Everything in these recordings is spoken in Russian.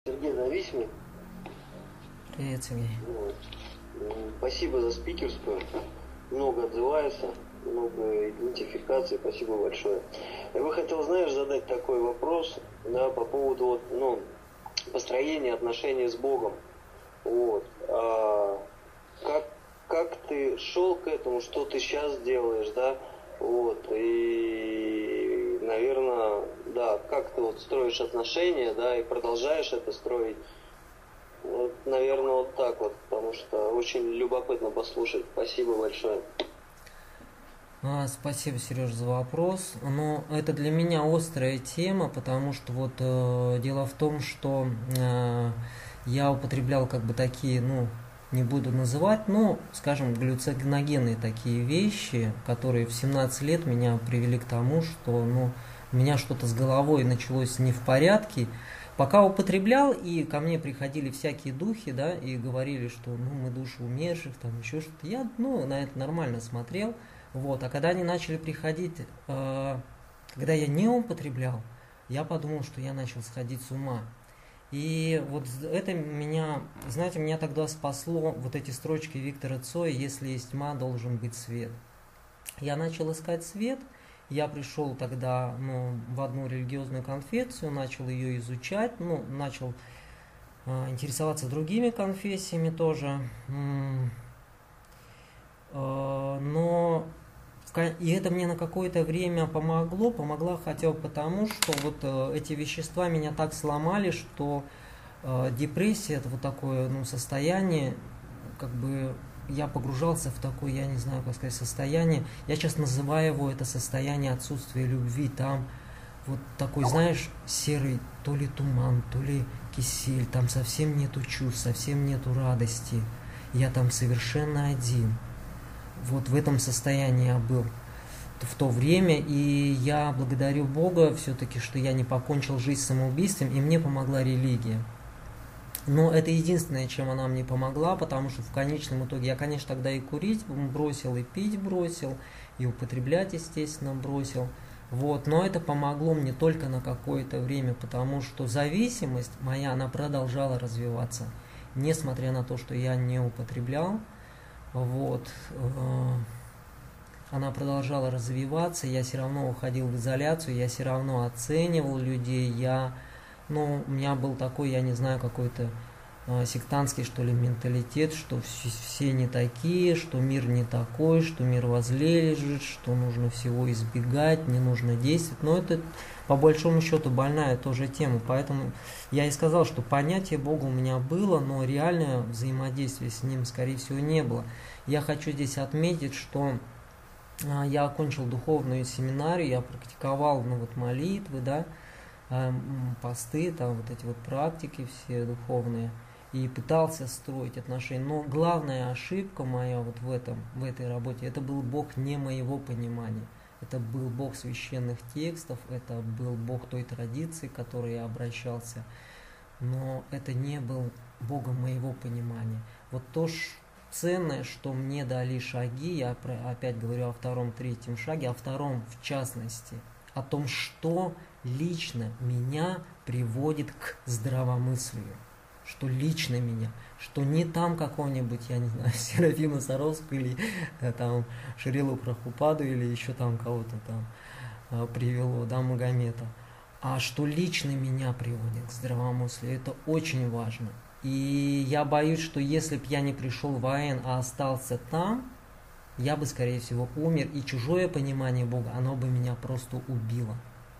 Сергей Зависимый. Привет, Сергей. Вот. Спасибо за спикерскую. Много отзывается, много идентификаций. Спасибо большое. Я бы хотел, задать такой вопрос, да, по поводу построения отношений с Богом. Вот. Как ты шел к этому, что ты сейчас делаешь, да? Вот. И, наверное, да, как ты строишь отношения, да, и продолжаешь это строить. Вот, наверное, вот так вот, потому что очень любопытно послушать. Спасибо большое. Спасибо, Сереж, за вопрос. Но это для меня острая тема, потому что дело в том, что я употреблял такие, не буду называть, скажем, галлюциногенные такие вещи, которые в 17 лет меня привели к тому, что у меня что-то с головой началось не в порядке. Пока употреблял, и ко мне приходили всякие духи, да, и говорили, что мы души умерших, там еще что-то. Я на это нормально смотрел. Вот. А когда они начали приходить, когда я не употреблял, я подумал, что я начал сходить с ума. И вот это меня, знаете, меня тогда спасло вот эти строчки Виктора Цоя: «Если есть тьма, должен быть свет». Я начал искать свет. Я пришел тогда в одну религиозную конфессию, начал ее изучать, начал интересоваться другими конфессиями тоже. И это мне на какое-то время помогло хотя бы потому, что эти вещества меня так сломали, что депрессия — это такое состояние, я погружался в такое, я не знаю, как сказать, состояние. Я сейчас называю его это состояние отсутствия любви. Там такой, знаешь, серый то ли туман, то ли кисель. Там совсем нету чувств, совсем нету радости. Я там совершенно один. Вот в этом состоянии я был в то время. И я благодарю Бога все-таки, что я не покончил жизнь самоубийством, и мне помогла религия. Но это единственное, чем она мне помогла, потому что в конечном итоге я, конечно, тогда и курить бросил, и пить бросил, и употреблять, естественно, бросил. Но это помогло мне только на какое-то время, потому что зависимость моя, она продолжала развиваться, несмотря на то, что я не употреблял. Она продолжала развиваться, я все равно уходил в изоляцию, я все равно оценивал людей, у меня был такой, я не знаю, какой-то сектантский, что ли, менталитет, что все не такие, что мир не такой, что мир возле лежит, что нужно всего избегать, не нужно действовать. Но это, по большому счету, больная тоже тема. Поэтому я и сказал, что понятие Бога у меня было, но реальное взаимодействие с Ним, скорее всего, не было. Я хочу здесь отметить, что я окончил духовную семинарию, я практиковал молитвы, да, посты, там эти практики все духовные, и пытался строить отношения. Но главная ошибка моя в этой работе, это был Бог не моего понимания. Это был Бог священных текстов, это был Бог той традиции, к которой я обращался. Но это не был Богом моего понимания. То ценное, что мне дали шаги, я опять говорю о втором, третьем шаге, о втором в частности, о том, что лично меня приводит к здравомыслию, что лично меня, что не там какого-нибудь, я не знаю, Серафима Саровского или там Шрилу Прабхупаду или еще там кого-то там привело, да, Магомета, а что лично меня приводит к здравомыслию. Это очень важно. И я боюсь, что если бы я не пришел в АЭН, а остался там, я бы, скорее всего, умер, и чужое понимание Бога, оно бы меня просто убило.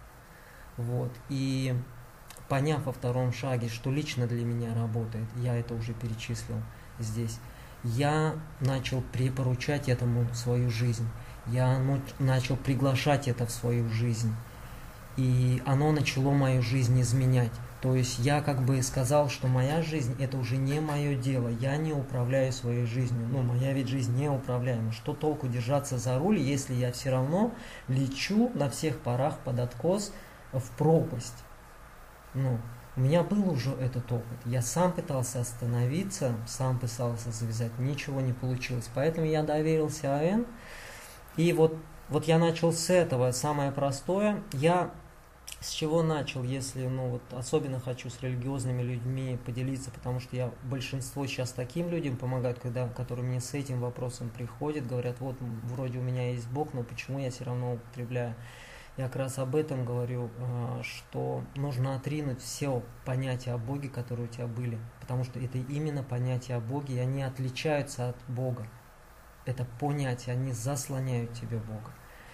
И поняв во втором шаге, что лично для меня работает, я это уже перечислил здесь, я начал поручать этому свою жизнь, я начал приглашать это в свою жизнь, и оно начало мою жизнь изменять. То есть я сказал, что моя жизнь — это уже не мое дело, я не управляю своей жизнью. Моя ведь жизнь неуправляема. Что толку держаться за руль, если я все равно лечу на всех парах под откос в пропасть? У меня был уже этот опыт. Я сам пытался остановиться, сам пытался завязать, ничего не получилось. Поэтому я доверился АЭН. И я начал с этого. Самое простое. Я С чего начал, если, ну вот, особенно хочу с религиозными людьми поделиться, потому что я большинство сейчас таким людям помогаю, которые мне с этим вопросом приходят, говорят, вот, вроде у меня есть Бог, но почему я все равно употребляю? Я как раз об этом говорю, что нужно отринуть все понятия о Боге, которые у тебя были, потому что это именно понятия о Боге, и они отличаются от Бога. Это понятия, они заслоняют тебе Бога.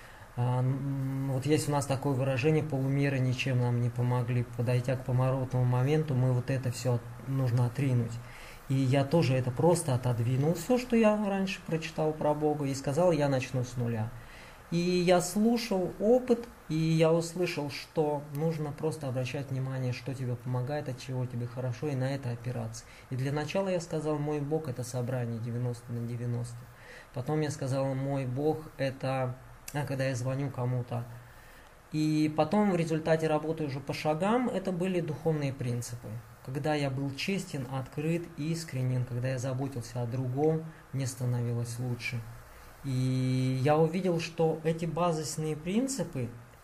Вот есть у нас такое выражение: полумеры ничем нам не помогли. Подойдя к поворотному моменту, мы вот это все нужно отринуть. И я тоже это просто отодвинул, все, что я раньше прочитал про Бога, и сказал, я начну с нуля. И я слушал опыт, и я услышал, что нужно просто обращать внимание, что тебе помогает, от чего тебе хорошо, и на это опираться. И для начала я сказал, мой Бог это собрание 90/90. Потом я сказал, мой Бог это когда я звоню кому-то. И потом в результате работы уже по шагам, это были духовные принципы. Когда я был честен, открыт, искренен, когда я заботился о другом, мне становилось лучше. И я увидел, что эти базисные принципы,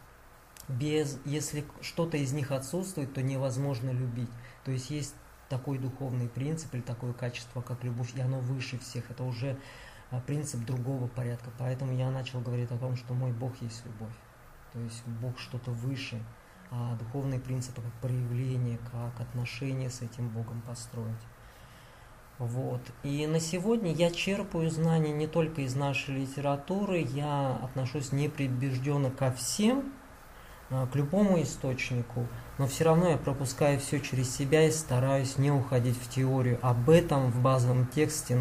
если что-то из них отсутствует, то невозможно любить. То есть такой духовный принцип или такое качество, как любовь, и оно выше всех. Это уже принцип другого порядка. Поэтому я начал говорить о том, что мой Бог есть любовь. То есть Бог что-то выше, а духовные принципы как проявление, как отношения с этим Богом построить. Вот. И на сегодня я черпаю знания не только из нашей литературы, я отношусь непредубежденно ко всем, к любому источнику, но все равно я пропускаю все через себя и стараюсь не уходить в теорию. Об этом в базовом тексте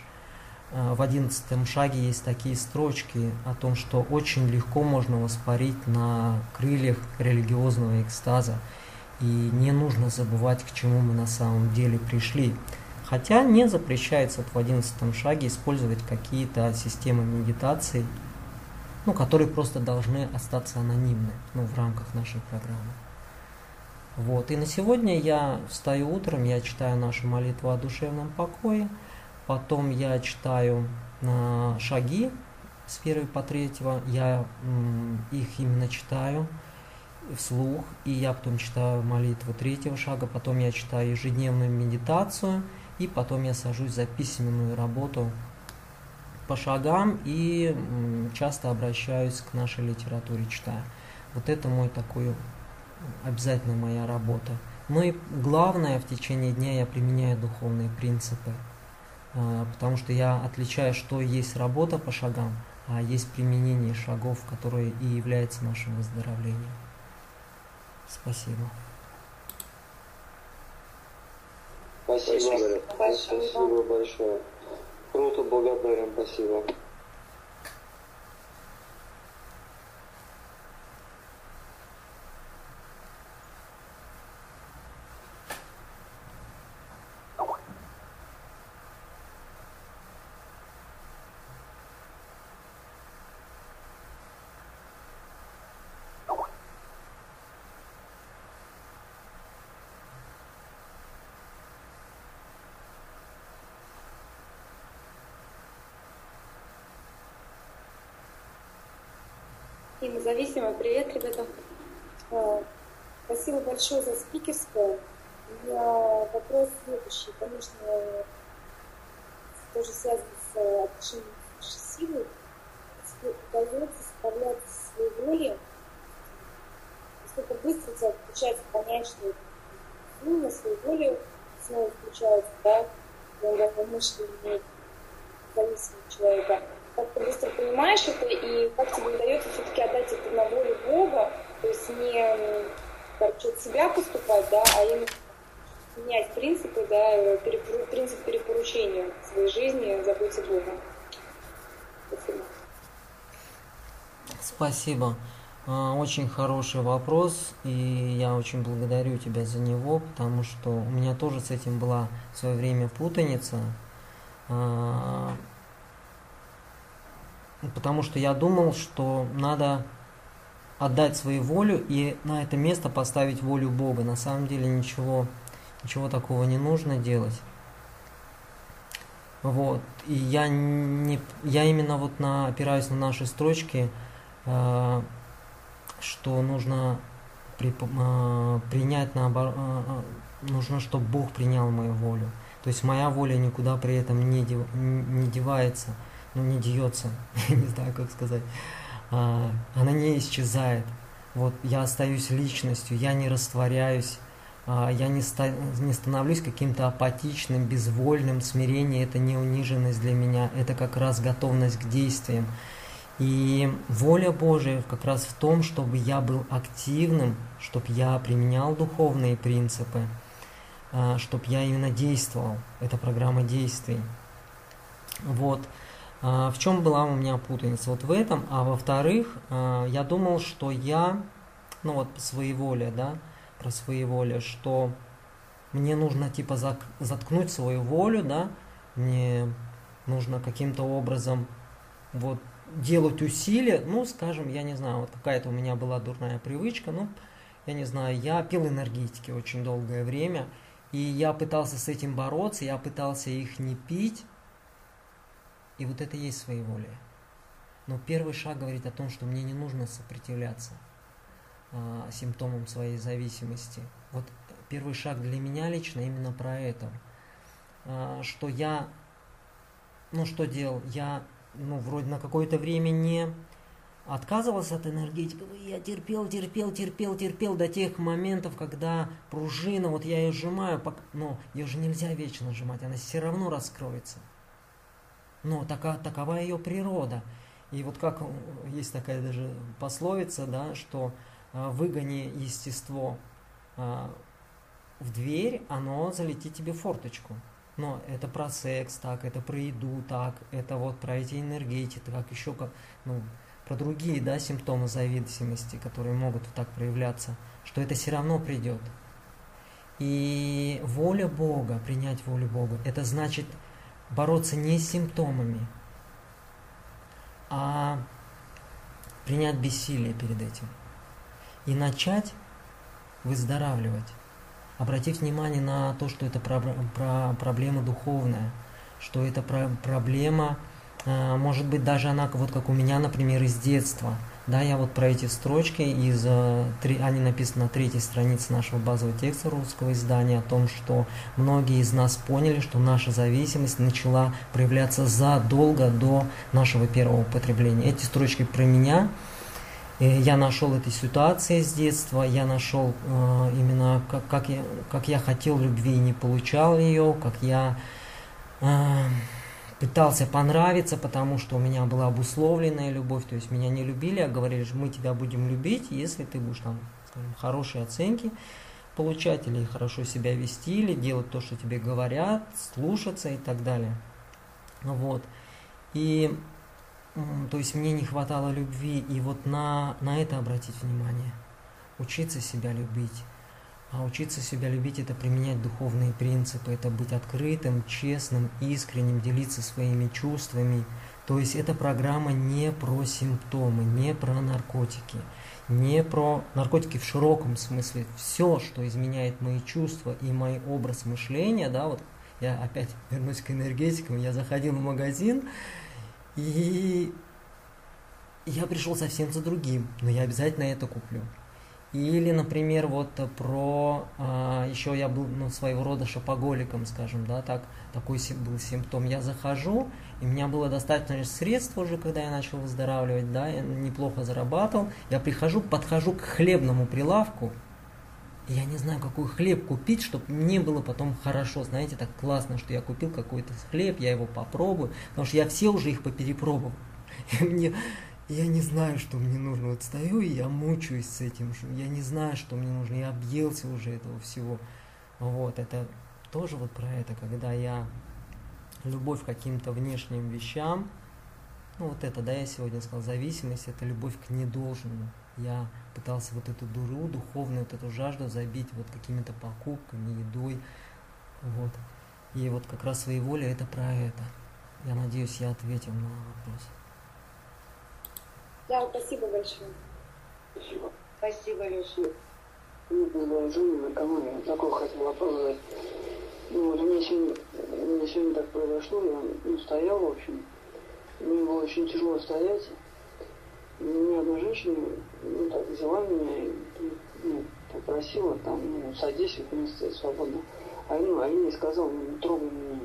в 11 шаге есть такие строчки о том, что очень легко можно воспарить на крыльях религиозного экстаза, и не нужно забывать, к чему мы на самом деле пришли. Хотя не запрещается в 11 шаге использовать какие-то системы медитации, которые просто должны остаться анонимны, в рамках нашей программы. Вот. И на сегодня я встаю утром, я читаю нашу молитву о душевном покое, потом я читаю шаги с 1 по 3, я их именно читаю вслух, и я потом читаю молитву 3 шага, потом я читаю ежедневную медитацию, и потом я сажусь за письменную работу по шагам и часто обращаюсь к нашей литературе, читаю. Вот это обязательно моя работа. Ну и главное, в течение дня я применяю духовные принципы, потому что я отличаю, что есть работа по шагам, а есть применение шагов, которые и являются нашим выздоровлением. Спасибо. Спасибо большое. Круто, благодарен, спасибо. И независимо, привет, ребята. Спасибо большое за спикерское. У меня вопрос следующий. Конечно, тоже связан с отношением с силой. Если удается справляться со своей волей, насколько быстро у тебя получается понять, что на свою волю снова включается, да, когда мысли имеют зависимость от человека. Как ты быстро понимаешь это, и как тебе удается все-таки отдать это на волю Бога, то есть не от себя поступать, да, а именно менять принципы, да, принцип перепоручения своей жизни, заботе Бога. Спасибо. Спасибо. Очень хороший вопрос, и я очень благодарю тебя за него, потому что у меня тоже с этим была в свое время путаница. Потому что я думал, что надо отдать свою волю и на это место поставить волю Бога. На самом деле ничего такого не нужно делать. Вот. И я именно опираюсь на наши строчки, что нужно принять наоборот, нужно, чтобы Бог принял мою волю. То есть моя воля никуда при этом не девается, ну не деется, не знаю как сказать, она не исчезает. Вот я остаюсь личностью, я не растворяюсь, я не становлюсь каким-то апатичным, безвольным. Смирение — это не униженность для меня, это как раз готовность к действиям. И воля Божия как раз в том, чтобы я был активным, чтобы я применял духовные принципы, чтобы я именно действовал. Это программа действий. Вот. В чем была у меня путаница? Вот в этом. А во-вторых, я думал, что я, ну вот своеволие, да, про своеволие, что мне нужно типа заткнуть свою волю, да, мне нужно каким-то образом вот делать усилия, ну, скажем, я не знаю, вот какая-то у меня была дурная привычка, ну, я не знаю, я пил энергетики очень долгое время, и я пытался с этим бороться, я пытался их не пить, и вот это и есть своеволие. Но первый шаг говорит о том, что мне не нужно сопротивляться симптомам своей зависимости. Вот первый шаг для меня лично именно про это, что я, ну, что делал, я, ну, вроде на какое-то время не отказывался от энергетиков, и я терпел до тех моментов, когда пружина, вот я ее сжимаю, но ее же нельзя вечно сжимать, она все равно раскроется. Но такова ее природа. И вот как есть такая даже пословица, да, что выгони естество в дверь, оно залетит тебе в форточку. Но это про секс так, это про еду так, это вот про эти энергетики, так еще как, ну, про другие, да, симптомы зависимости, которые могут так проявляться, что это все равно придет. И воля Бога, принять волю Бога, это значит бороться не с симптомами, а принять бессилие перед этим. И начать выздоравливать. Обратить внимание на то, что это проблема духовная, что это проблема, может быть, даже она, вот как у меня, например, из детства. Да, я вот про эти строчки, они написаны на 3-й странице нашего базового текста русского издания, о том, что многие из нас поняли, что наша зависимость начала проявляться задолго до нашего первого употребления. Эти строчки про меня. Я нашел этой ситуации с детства, я нашел именно, как я хотел любви и не получал ее, как я пытался понравиться, потому что у меня была обусловленная любовь, то есть меня не любили, а говорили, что мы тебя будем любить, если ты будешь там, скажем, хорошие оценки получать, или хорошо себя вести, или делать то, что тебе говорят, слушаться и так далее. Вот. И то есть мне не хватало любви, и вот на это обратить внимание. Учиться себя любить. А учиться себя любить — это применять духовные принципы, это быть открытым, честным, искренним, делиться своими чувствами. То есть эта программа не про симптомы, не про наркотики, не про наркотики в широком смысле. Все, что изменяет мои чувства и мой образ мышления, да, вот я опять вернусь к энергетикам, я заходил в магазин, и я пришел совсем за другим, но я обязательно это куплю. Или, например, вот про, еще я был, ну, своего рода шопоголиком, скажем, да, такой был симптом. Я захожу, и у меня было достаточно средств уже, когда я начал выздоравливать, да, я неплохо зарабатывал. Я подхожу к хлебному прилавку, и я не знаю, какой хлеб купить, чтобы мне было потом хорошо. Знаете, так классно, что я купил какой-то хлеб, я его попробую, потому что я все уже их поперепробовал. И я не знаю, что мне нужно. Вот стою, и я мучаюсь с этим. Я не знаю, что мне нужно. Я объелся уже этого всего. Вот, это тоже вот про это, когда я любовь к каким-то внешним вещам, ну вот это, да, я сегодня сказал, зависимость — это любовь к недолжному. Я пытался вот эту дуру духовную, вот эту жажду забить вот какими-то покупками, едой. Вот. И вот как раз своеволие — это про это. Я надеюсь, я ответил на вопрос. Да, спасибо большое. Спасибо. Спасибо, Люся. Мне продолжение наркомания. Такой хотел вопрос задать. Ну, вот у меня сегодня так произошло, я стоял, в общем, мне было очень тяжело стоять. И мне одна женщина, так взяла меня и ну, попросила, там, ну, садись, вот место свободно. А я ей сказал, ну, трогай меня.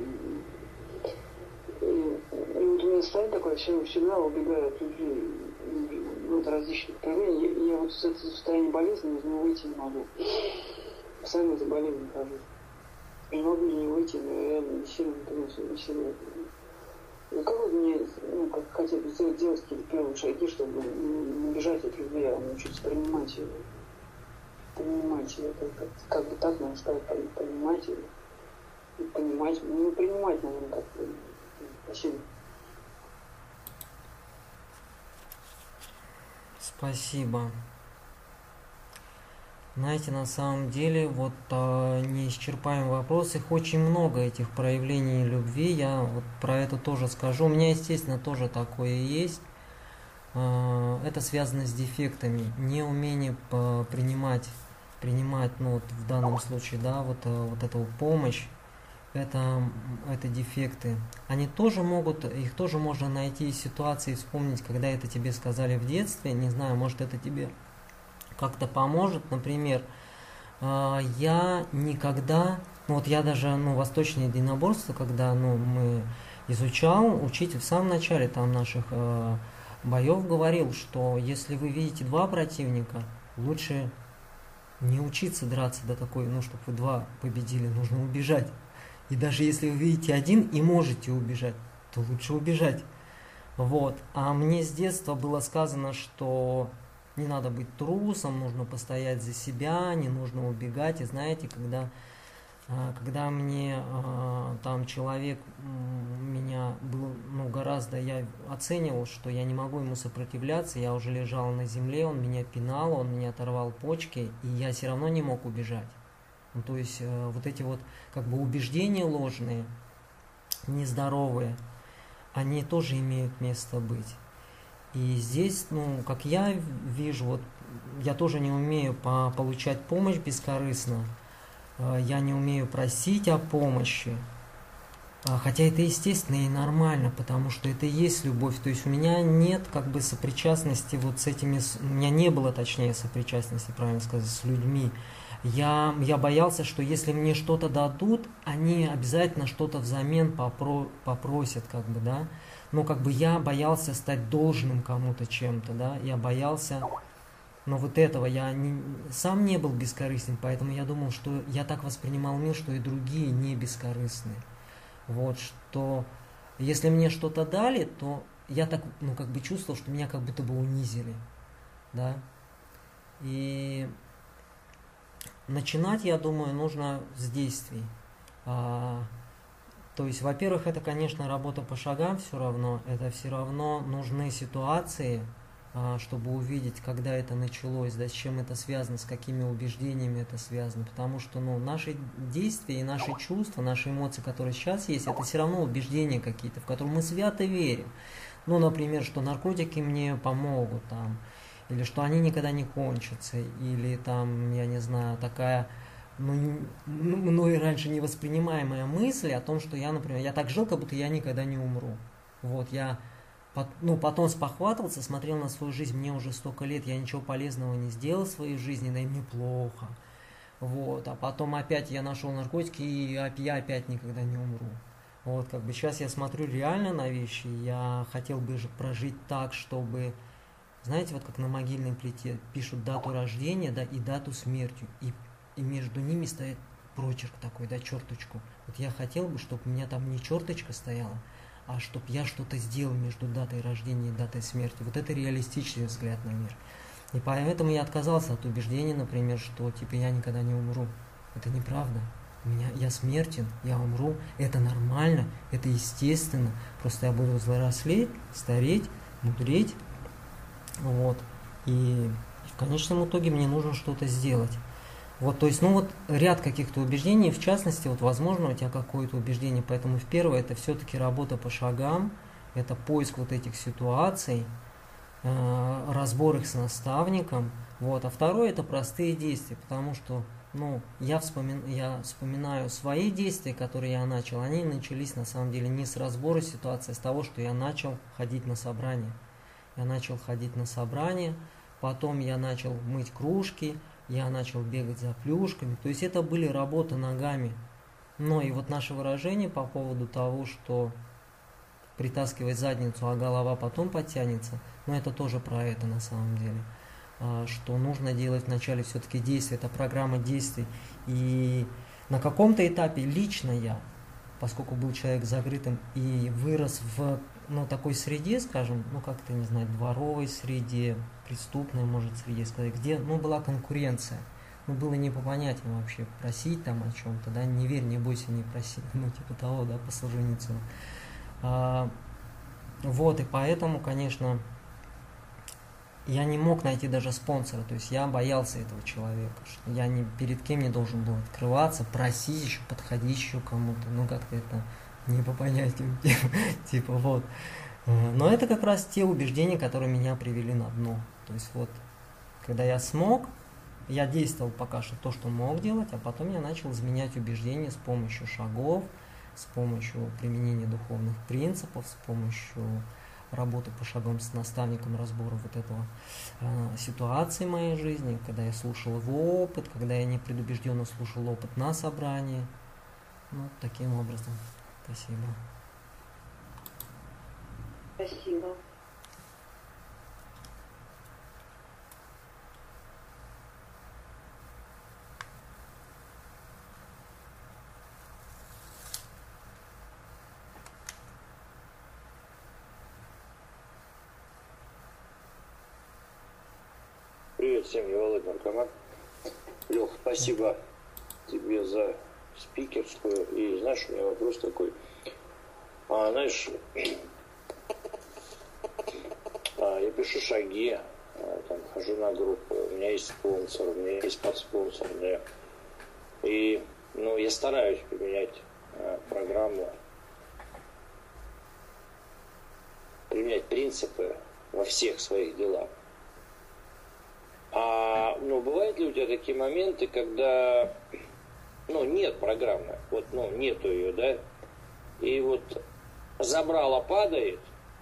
И вот у меня стоит такое, всегда убегаю от людей, ну, от различных проявлений. Я вот с этого состояния болезни из него выйти не могу. Постоянно за болезнью хожу. Не могу из него выйти, но я реально сильно сильно. Ну, как вот мне, ну, как хотя бы делать какие-то первые шаги, чтобы не бежать от людей, а научиться принимать его. Принимать его, как бы так можно сказать, принимать его. И понимать, ну, принимать, наверное, как-то. Спасибо. Спасибо. Знаете, на самом деле, вот неисчерпаемый вопрос, их очень много, этих проявлений любви, я вот про это тоже скажу. У меня, естественно, тоже такое есть. Это связано с дефектами, неумение принимать, ну вот в данном случае, да, вот эту помощь, это дефекты. Они тоже могут, их тоже можно найти из ситуации, вспомнить, когда это тебе сказали в детстве, не знаю, может это тебе как-то поможет. Например, я никогда, ну вот я даже, ну, восточное единоборство, когда, ну, мы изучал, учитель в самом начале там наших боев говорил, что если вы видите два противника, лучше не учиться драться до такой, ну, чтобы вы два победили, нужно убежать. И даже если вы видите один и можете убежать, то лучше убежать. Вот. А мне с детства было сказано, что не надо быть трусом, нужно постоять за себя, не нужно убегать. И знаете, когда мне там человек меня был, ну, гораздо, я оценивал, что я не могу ему сопротивляться, я уже лежал на земле, он меня пинал, он мне оторвал почки, и я все равно не мог убежать. Ну, то есть вот эти вот как бы убеждения ложные, нездоровые, они тоже имеют место быть. И здесь, ну, как я вижу, вот я тоже не умею получать помощь бескорыстно, я не умею просить о помощи, хотя это естественно и нормально, потому что это и есть любовь. То есть у меня нет как бы сопричастности вот с этими, у меня не было, точнее, сопричастности, правильно сказать, с людьми. Я боялся, что если мне что-то дадут, они обязательно что-то взамен попросят, как бы, да. Но как бы я боялся стать должным кому-то чем-то, да. Я боялся, но вот этого я сам не был бескорыстным, поэтому я думал, что я так воспринимал мир, что и другие не бескорыстные. Вот, что если мне что-то дали, то я так, ну, как бы чувствовал, что меня как будто бы унизили, да. И начинать, я думаю, нужно с действий. То есть, во-первых, это, конечно, работа по шагам все равно. Это все равно нужны ситуации, чтобы увидеть, когда это началось, да, с чем это связано, с какими убеждениями это связано. Потому что, ну, наши действия и наши чувства, наши эмоции, которые сейчас есть, это все равно убеждения какие-то, в которые мы свято верим. Ну, например, что наркотики мне помогут, там, или что они никогда не кончатся, или там, я не знаю, такая, мной раньше невоспринимаемая мысль о том, что я, например, я так жил, как будто я никогда не умру. Вот, я, ну, потом спохватывался, смотрел на свою жизнь, мне уже столько лет, я ничего полезного не сделал в своей жизни, да и мне плохо. Вот, а потом опять я нашел наркотики, и я опять никогда не умру. Вот, как бы сейчас я смотрю реально на вещи, я хотел бы прожить так, чтобы... Знаете, вот как на могильной плите пишут дату рождения, да, и дату смерти, и между ними стоит прочерк такой, да, черточку. Вот я хотел бы, чтобы у меня там не черточка стояла, а чтобы я что-то сделал между датой рождения и датой смерти. Вот это реалистичный взгляд на мир. И поэтому я отказался от убеждения, например, что типа я никогда не умру. Это неправда. Я смертен, я умру, это нормально, это естественно. Просто я буду взрослеть, стареть, мудреть. Вот. И в конечном итоге мне нужно что-то сделать. Вот, то есть, ну вот ряд каких-то убеждений, в частности, вот возможно у тебя какое-то убеждение, поэтому в первое это все-таки работа по шагам, это поиск вот этих ситуаций, разбор их с наставником, вот, а второе это простые действия, потому что, ну, я вспоминаю свои действия, которые я начал, они начались на самом деле не с разбора ситуации, а с того, что я начал ходить на собрания. Я начал ходить на собрания, потом я начал мыть кружки, я начал бегать за плюшками. То есть это были работы ногами. Но и вот наше выражение по поводу того, что притаскивай задницу, а голова потом подтянется, но это тоже про это на самом деле. Что нужно делать вначале все-таки действия, это программа действий. И на каком-то этапе лично я, поскольку был человек закрытым и вырос в такой среде, скажем, как-то, не знаю, дворовой среде, преступной, может, среде сказать, где, была конкуренция. Было не по понятиям вообще просить там о чем-то, да, не верь, не бойся, не проси, типа того, да, по Солженицыну. Вот, и поэтому, конечно, я не мог найти даже спонсора, то есть я боялся этого человека, что я перед кем не должен был открываться, просить еще, подходить еще кому-то, как-то это не по понятиям, типа вот. Но это как раз те убеждения, которые меня привели на дно. То есть вот, когда я смог, я действовал пока что то, что мог делать, а потом я начал изменять убеждения с помощью шагов, с помощью применения духовных принципов, с помощью работы по шагам с наставником, разбора вот этого ситуации в моей жизни, когда я слушал его опыт, когда я непредубежденно слушал опыт на собрании. Таким образом. Спасибо. Спасибо. Привет всем, я Володя Наркоман. Лех, спасибо тебе за спикерскую. И знаешь, у меня вопрос такой. Знаешь, я пишу шаги, там, хожу на группу, у меня есть спонсор, у меня есть подспонсор, да. И, я стараюсь применять программу, применять принципы во всех своих делах. Бывают ли у тебя такие моменты, когда, нет программы, нету ее, да, и вот забрало падает,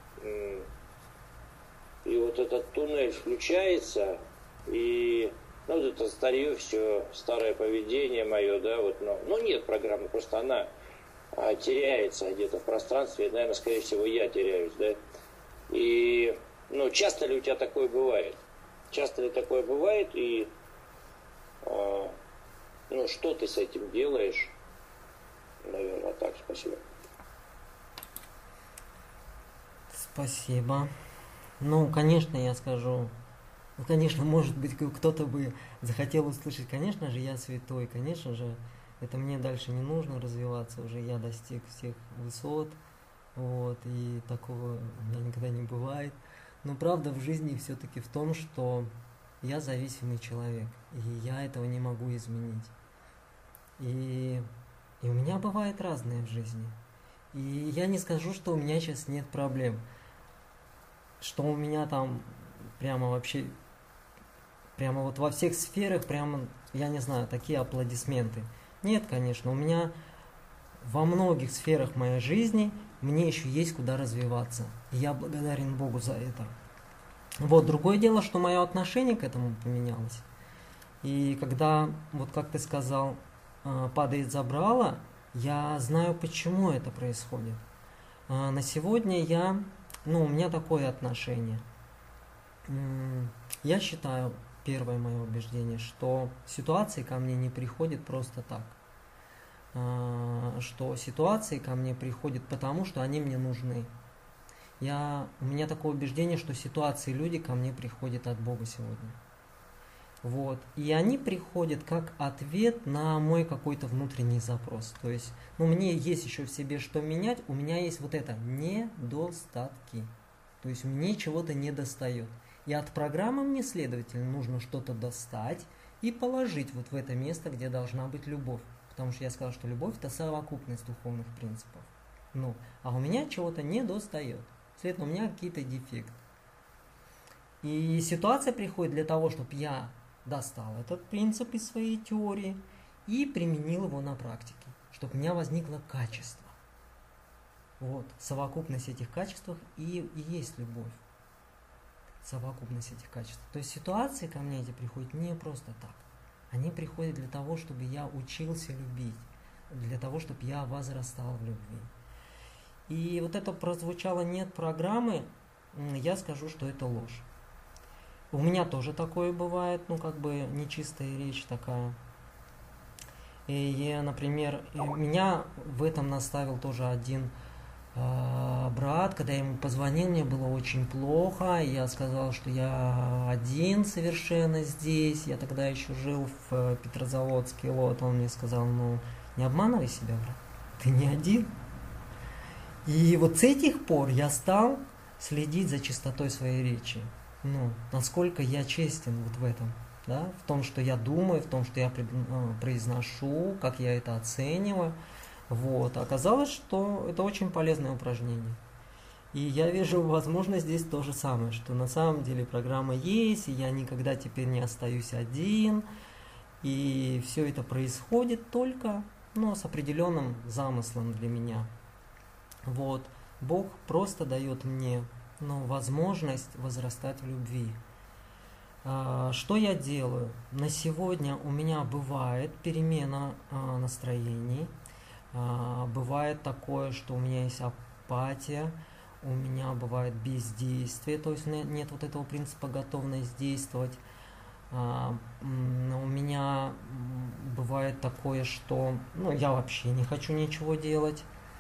и вот этот туннель включается, и, это старье, все, старое поведение мое, да, нет программы, просто она теряется где-то в пространстве, и, наверное, скорее всего, я теряюсь, да, и, часто ли у тебя такое бывает? Часто ли такое бывает, и что ты с этим делаешь? Наверное, так, спасибо. Спасибо. Конечно, я скажу, конечно, может быть, кто-то бы захотел услышать, конечно же, я святой, конечно же, это мне дальше не нужно развиваться, уже я достиг всех высот, вот, и такого у меня никогда не бывает. Но правда в жизни все-таки в том, что я зависимый человек, и я этого не могу изменить. И у меня бывает разное в жизни. И я не скажу, что у меня сейчас нет проблем, что у меня там прямо вообще, прямо вот во всех сферах, прямо, я не знаю, такие аплодисменты. Нет, конечно, у меня во многих сферах моей жизни мне еще есть куда развиваться. И я благодарен Богу за это. Вот, другое дело, что мое отношение к этому поменялось. И когда, вот как ты сказал, падает забрало, я знаю, почему это происходит. На сегодня у меня такое отношение. Я считаю, первое мое убеждение, что ситуации ко мне не приходят просто так. Что ситуации ко мне приходят потому, что они мне нужны. У меня такое убеждение, что ситуации, люди ко мне приходят от Бога сегодня. Вот. И они приходят как ответ на мой какой-то внутренний запрос. То есть, мне есть еще в себе что менять, у меня есть вот это недостатки. То есть мне чего-то не достает. И от программы мне, следовательно, нужно что-то достать и положить вот в это место, где должна быть любовь. Потому что я сказал, что любовь – это совокупность духовных принципов. А у меня чего-то не достает. Следовательно, у меня какие-то дефекты. И ситуация приходит для того, чтобы я достал этот принцип из своей теории и применил его на практике. Чтобы у меня возникло качество. Вот, совокупность этих качеств и есть любовь. Совокупность этих качеств. То есть ситуации ко мне эти приходят не просто так. они приходят для того, чтобы я учился любить, для того, чтобы я возрастал в любви. И вот это прозвучало «нет программы», я скажу, что это ложь. У меня тоже такое бывает, нечистая речь такая. И, например, меня в этом наставил тоже один брат, когда я ему позвонил, мне было очень плохо, я сказал, что я один совершенно здесь, я тогда еще жил в Петрозаводске, он мне сказал, не обманывай себя, брат, ты не один. И вот с этих пор я стал следить за чистотой своей речи, насколько я честен вот в этом, да, в том, что я думаю, в том, что я произношу, как я это оцениваю. Вот. Оказалось, что это очень полезное упражнение. И я вижу, возможно, здесь то же самое, что на самом деле программа есть, и я никогда теперь не остаюсь один, и все это происходит только с определенным замыслом для меня. Вот. Бог просто дает мне возможность возрастать в любви. Что я делаю? На сегодня у меня бывает перемена настроений. Бывает такое, что у меня есть апатия, у меня бывает бездействие, то есть нет вот этого принципа готовность действовать. У меня бывает такое, что я вообще не хочу ничего делать.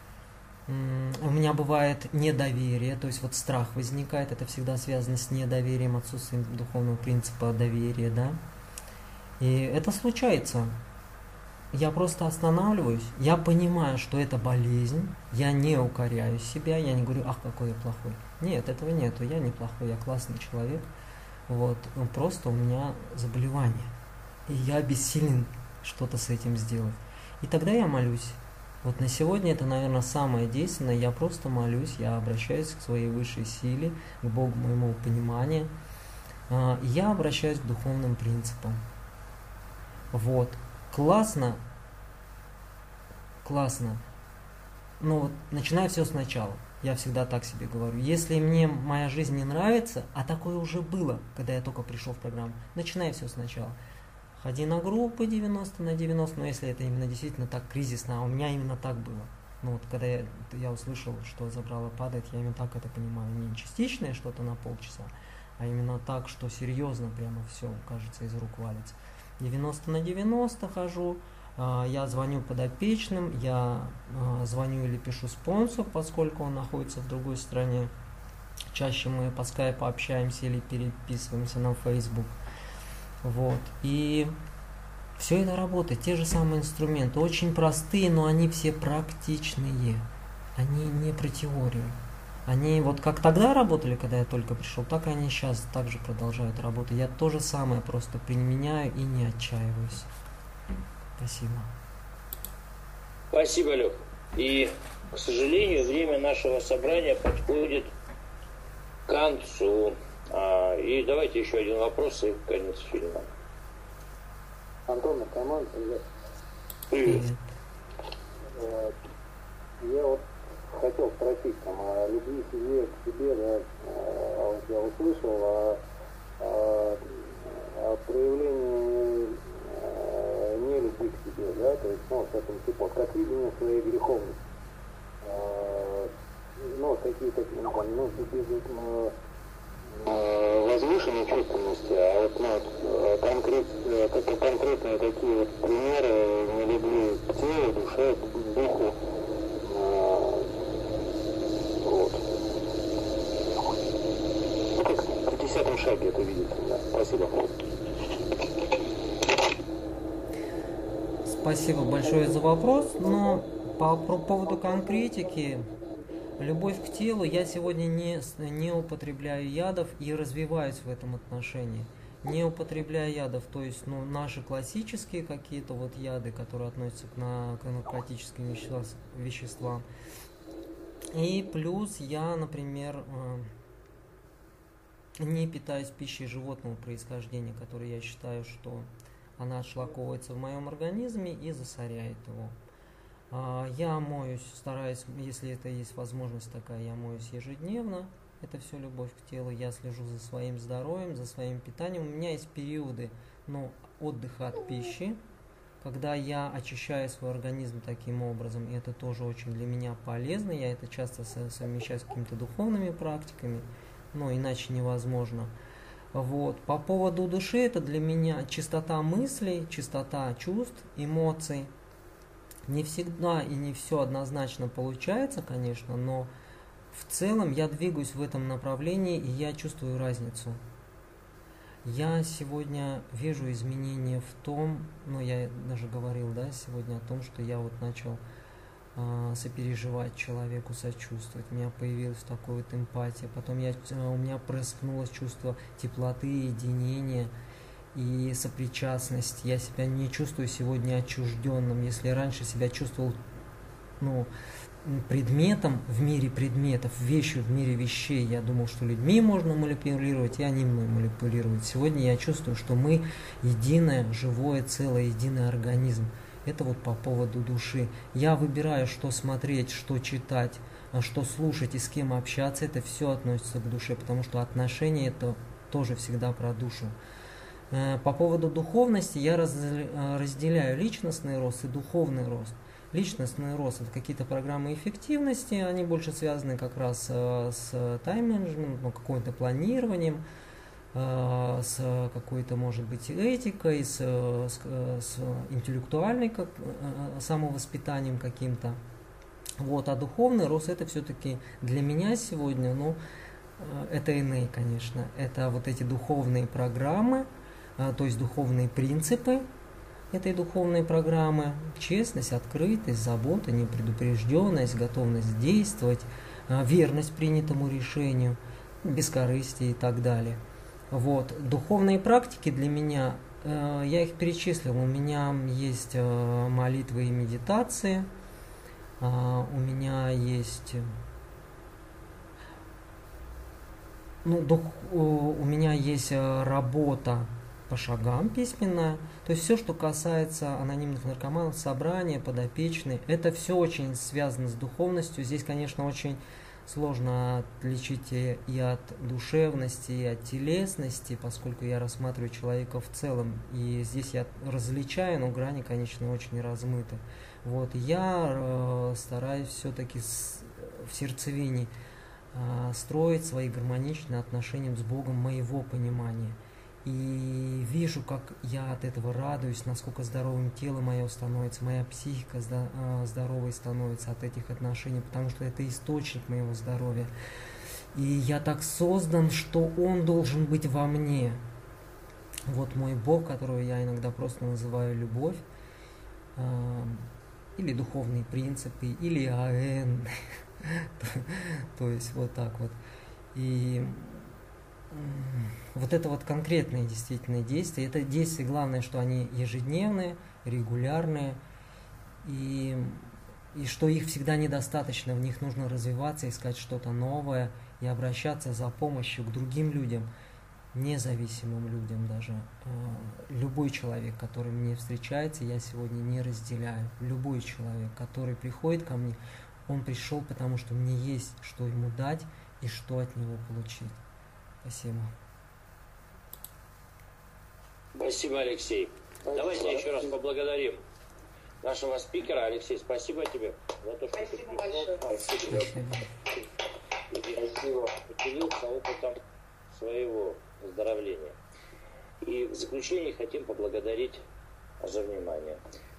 У меня бывает недоверие, то есть вот страх возникает, это всегда связано с недоверием, отсутствием духовного принципа доверия, да. И это случается. Я просто останавливаюсь, я понимаю, что это болезнь, я не укоряю себя, я не говорю, ах, какой я плохой. Нет, этого нету, я не плохой, я классный человек. Вот, просто у меня заболевание. И я бессилен что-то с этим сделать. И тогда я молюсь. Вот на сегодня это, наверное, самое действенное. Я просто молюсь, я обращаюсь к своей высшей силе, к Богу моему понимания. Я обращаюсь к духовным принципам. Вот. Классно. Начинаю все сначала. Я всегда так себе говорю. Если мне моя жизнь не нравится, а такое уже было, когда я только пришел в программу, начинай все сначала. Ходи на группы 90 на 90, но если это именно действительно так кризисно, а у меня именно так было. Когда я услышал, что забрало падает, я именно так это понимаю. Не частичное что-то на полчаса, а именно так, что серьезно прямо все, кажется, из рук валится. 90 на 90 хожу, я звоню подопечным, я звоню или пишу спонсору, поскольку он находится в другой стране. Чаще мы по скайпу общаемся или переписываемся на Facebook. Вот. И все это работает, те же самые инструменты, очень простые, но они все практичные, они не про теорию. Они вот как тогда работали, когда я только пришел, так и они сейчас также продолжают работать. Я то же самое просто применяю и не отчаиваюсь. Спасибо. Спасибо, Лёх. И, к сожалению, время нашего собрания подходит к концу. И давайте еще один вопрос и конец фильма. Антон, Каман, привет. Привет. Я хотел спросить о любви к себе, да, я услышал о проявлении нелюбви к себе, да, то есть, с этим типа, как видение своей греховности. Какие-то, возвышенной чувственности, а конкретные такие вот примеры нелюбви к телу, душе, духу. Как в 50-м шаге это видится, да. Спасибо. Спасибо большое за вопрос, но по поводу конкретики, любовь к телу, я сегодня не употребляю ядов и развиваюсь в этом отношении. Не употребляю ядов, то есть наши классические какие-то вот яды, которые относятся к наркотическим веществам. И плюс я, например, не питаюсь пищей животного происхождения, которой я считаю, что она отшлаковывается в моем организме и засоряет его. Я моюсь, стараюсь, если это есть возможность такая, я моюсь ежедневно. Это все любовь к телу. Я слежу за своим здоровьем, за своим питанием. У меня есть периоды, отдыха от пищи, когда я очищаю свой организм таким образом, и это тоже очень для меня полезно, я это часто совмещаю с какими-то духовными практиками, иначе невозможно. Вот. По поводу души, это для меня чистота мыслей, чистота чувств, эмоций. Не всегда и не все однозначно получается, конечно, но в целом я двигаюсь в этом направлении, и я чувствую разницу. Я сегодня вижу изменения в том, я даже говорил, сегодня о том, что я начал сопереживать человеку, сочувствовать. У меня появилась такая эмпатия. Потом у меня проснулось чувство теплоты, единения и сопричастности. Я себя не чувствую сегодня отчужденным. Если я раньше себя чувствовал предметом в мире предметов, вещью в мире вещей, я думал, что людьми можно манипулировать, и они мной манипулируют. Сегодня я чувствую, что мы единое, живое целое, единый организм. Это по поводу души. Я выбираю, что смотреть, что читать, что слушать и с кем общаться. Это все относится к душе, потому что отношения это тоже всегда про душу. По поводу духовности я разделяю личностный рост и духовный рост. Личностный рост – это какие-то программы эффективности, они больше связаны как раз с тайм-менеджментом, каким-то планированием, с какой-то, может быть, этикой, с интеллектуальной самовоспитанием каким-то. А духовный рост – это все-таки для меня сегодня, это иные, конечно, это эти духовные программы, то есть духовные принципы этой духовной программы: честность, открытость, забота, непредупрежденность, готовность действовать, верность принятому решению, бескорыстие и так далее. Духовные практики для меня, я их перечислил, у меня есть молитвы и медитации, у меня есть у меня есть работа по шагам письменная, то есть все, что касается анонимных наркоманов, собрания, подопечные, это все очень связано с духовностью. Здесь, конечно, очень сложно отличить и от душевности, и от телесности, поскольку я рассматриваю человека в целом, и здесь я различаю, но грани, конечно, очень размыты. Я стараюсь все-таки в сердцевине строить свои гармоничные отношения с Богом моего понимания. И вижу, как я от этого радуюсь, насколько здоровым тело мое становится, моя психика здоровой становится от этих отношений, потому что это источник моего здоровья. И я так создан, что Он должен быть во мне. Мой Бог, которого я иногда просто называю любовь, или духовные принципы, или АН, то есть так. И это конкретные действительно действия. Это действия, главное, что они ежедневные, регулярные, и что их всегда недостаточно, в них нужно развиваться, искать что-то новое и обращаться за помощью к другим людям, независимым людям даже. Любой человек, который мне встречается, я сегодня не разделяю. Любой человек, который приходит ко мне, он пришел, потому что мне есть что ему дать и что от него получить. Спасибо. Спасибо, Алексей. Давайте еще раз поблагодарим нашего спикера. Алексей, спасибо тебе за то, что ты пришел. Спасибо. Поделился опытом своего выздоровления. И в заключение хотим поблагодарить за внимание.